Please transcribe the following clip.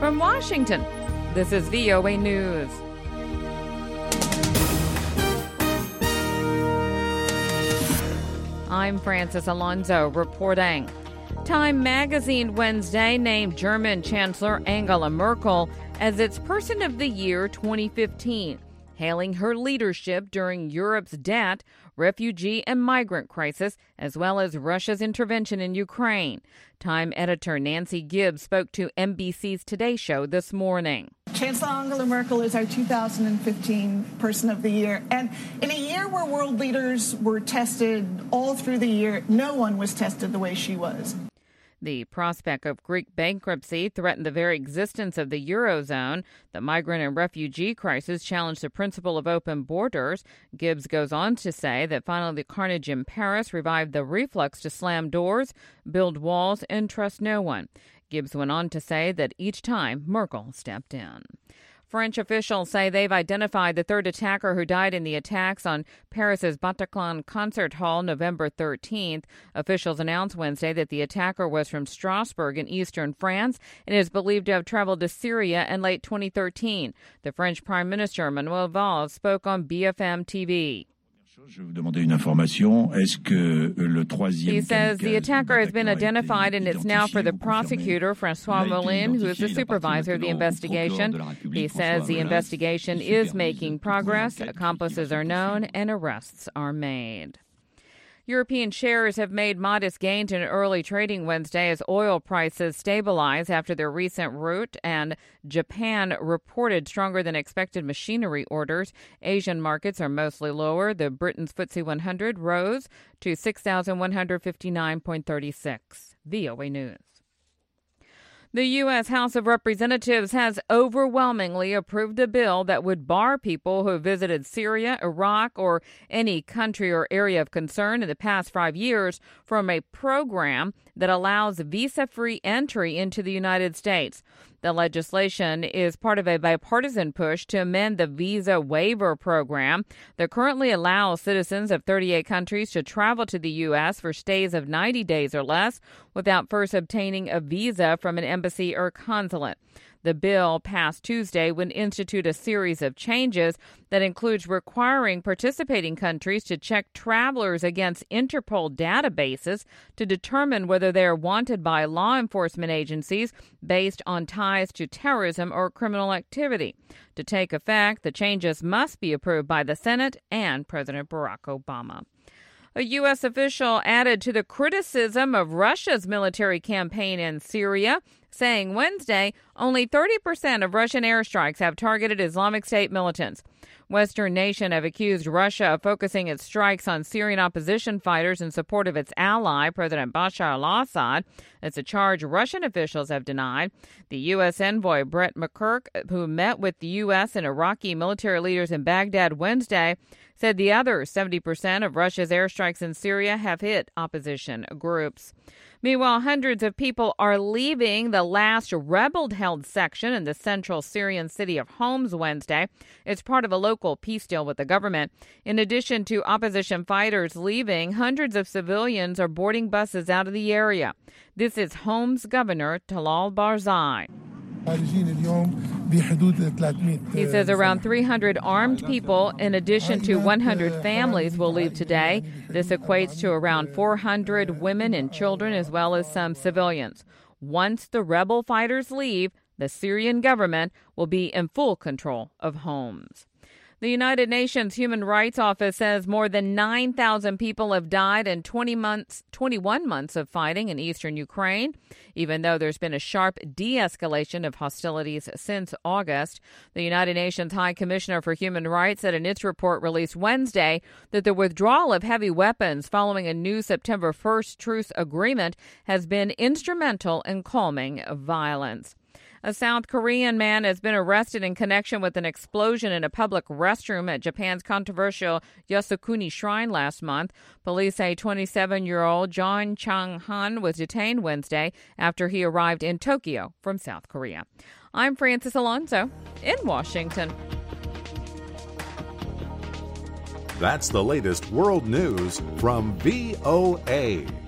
From Washington, this is VOA News. I'm Francis Alonso reporting. Time magazine Wednesday named German Chancellor Angela Merkel as its Person of the Year 2015, hailing her leadership during Europe's debt, refugee and migrant crisis, as well as Russia's intervention in Ukraine. Time editor Nancy Gibbs spoke to NBC's Today Show this morning. Chancellor Angela Merkel is our 2015 Person of the Year. And in a year where world leaders were tested all through the year, no one was tested the way she was. The prospect of Greek bankruptcy threatened the very existence of the Eurozone. The migrant and refugee crisis challenged the principle of open borders. Gibbs goes on to say that finally the carnage in Paris revived the reflex to slam doors, build walls, and trust no one. Gibbs went on to say that each time Merkel stepped in. French officials say they've identified the third attacker who died in the attacks on Paris's Bataclan Concert Hall November 13th. Officials announced Wednesday that the attacker was from Strasbourg in eastern France and is believed to have traveled to Syria in late 2013. The French Prime Minister Manuel Valls spoke on BFM TV. He says the attacker has been identified and it's now for the prosecutor, Francois Molin, who is the supervisor of the investigation. He says the investigation is making progress, accomplices are known, and arrests are made. European shares have made modest gains in early trading Wednesday as oil prices stabilize after their recent rout, and Japan reported stronger than expected machinery orders. Asian markets are mostly lower. The Britain's FTSE 100 rose to 6,159.36. VOA News. The U.S. House of Representatives has overwhelmingly approved a bill that would bar people who visited Syria, Iraq, or any country or area of concern in the past 5 years from a program that allows visa-free entry into the United States. The legislation is part of a bipartisan push to amend the visa waiver program that currently allows citizens of 38 countries to travel to the U.S. for stays of 90 days or less without first obtaining a visa from an embassy or consulate. The bill passed Tuesday would institute a series of changes that includes requiring participating countries to check travelers against Interpol databases to determine whether they are wanted by law enforcement agencies based on ties to terrorism or criminal activity. To take effect, the changes must be approved by the Senate and President Barack Obama. A U.S. official added to the criticism of Russia's military campaign in Syria, saying Wednesday only 30% of Russian airstrikes have targeted Islamic State militants. Western nations have accused Russia of focusing its strikes on Syrian opposition fighters in support of its ally, President Bashar al-Assad. It's a charge Russian officials have denied. The U.S. envoy Brett McCurk, who met with the U.S. and Iraqi military leaders in Baghdad Wednesday, said the other 70% of Russia's airstrikes in Syria have hit opposition groups. Meanwhile, hundreds of people are leaving the last rebel-held section in the central Syrian city of Homs Wednesday. It's part of a local peace deal with the government. In addition to opposition fighters leaving, hundreds of civilians are boarding buses out of the area. This is Homs Governor Talal Barzai. He says around 300 armed people, in addition to 100 families, will leave today. This equates to around 400 women and children, as well as some civilians. Once the rebel fighters leave, the Syrian government will be in full control of Homs. The United Nations Human Rights Office says more than 9,000 people have died in 21 months of fighting in eastern Ukraine. Even though there's been a sharp de-escalation of hostilities since August, the United Nations High Commissioner for Human Rights said in its report released Wednesday that the withdrawal of heavy weapons following a new September 1st truce agreement has been instrumental in calming violence. A South Korean man has been arrested in connection with an explosion in a public restroom at Japan's controversial Yasukuni Shrine last month. Police say 27-year-old John Chang-han was detained Wednesday after he arrived in Tokyo from South Korea. I'm Francis Alonso in Washington. That's the latest world news from VOA.